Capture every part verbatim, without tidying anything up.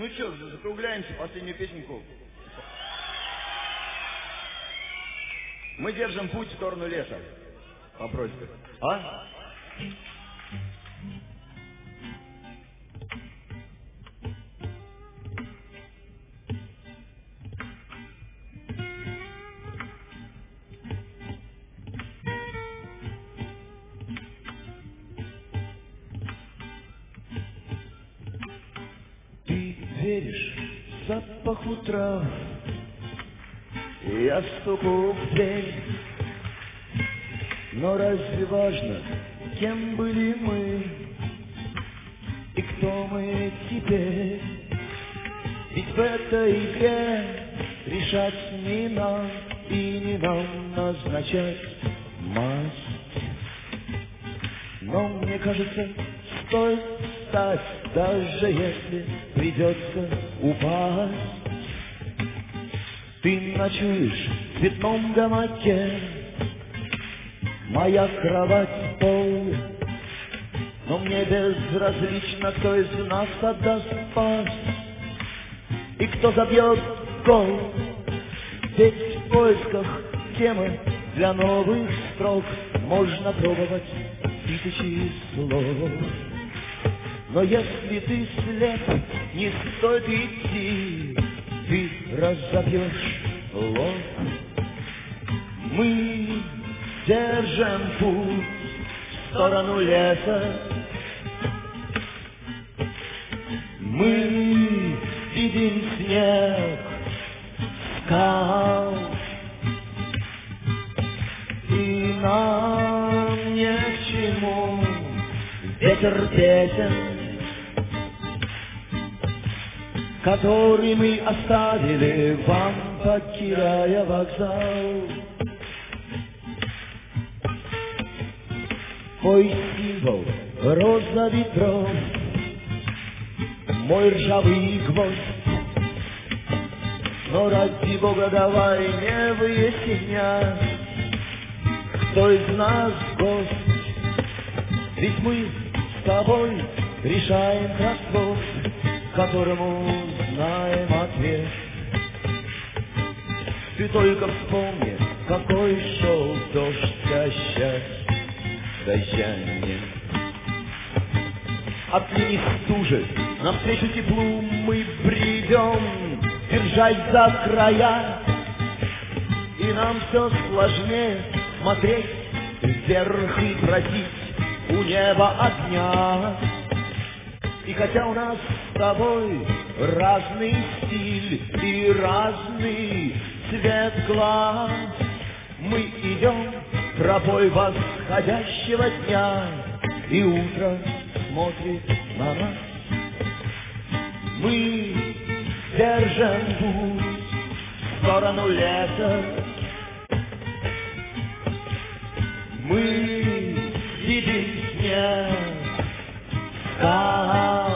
Ну что, закругляемся, последнюю песенку. Мы держим путь в сторону леса. По просьбе. А? Ты веришь запаху трав, я стуку в дверь. Но разве важно, кем были мы и кто мы теперь? Ведь в этой игре решать не нам и не нам назначать масть. Но мне кажется, стоит встать, даже если придется упасть. Ты ночуешь в цветном гамаке, моя кровать пол. Но мне безразлично, кто из нас отдаст пас и кто забьет гол. Ведь в поисках темы для новых строк можно пробовать тысячи слов. Но если ты слеп, не стоит идти, ты разобьешь лоб. Мы держим путь в сторону леса. Мы видим снег, скал, и нам ни к чему ветер песен, который мы оставили вам, покидая вокзал. Твой символ — роза ветров, мой ржавый гвоздь. Но ради Бога давай не выяснять, кто из нас гость. Ведь мы с тобой решаем вопрос, которому знаем ответ. Ты только вспомни, какой шел дождь, кащась дождями. Отныне стужи, навстречу теплу мы бредем, держась за края. И нам все сложнее смотреть вверх и просить у неба огня. И хотя у нас с тобой разный стиль и разный цвет глаз, мы идем тропой восходящего дня, и утро смотрит на нас. Мы держим путь в сторону леса. Мы видим снег, скал,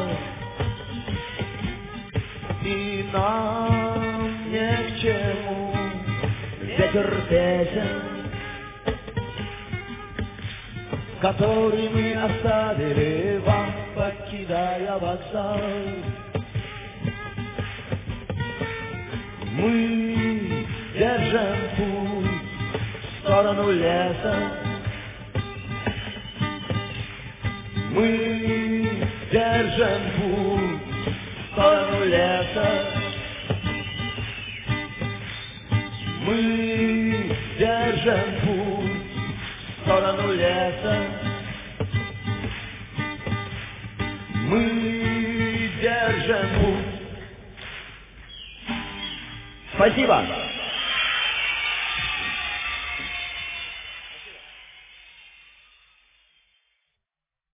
и нам ни к чему ветер песен, который мы оставили вам, покидая вокзал. Мы держим путь в сторону леса. Мы держим путь в сторону леса. Мы держим путь в сторону леса. Мы держим путь. Спасибо.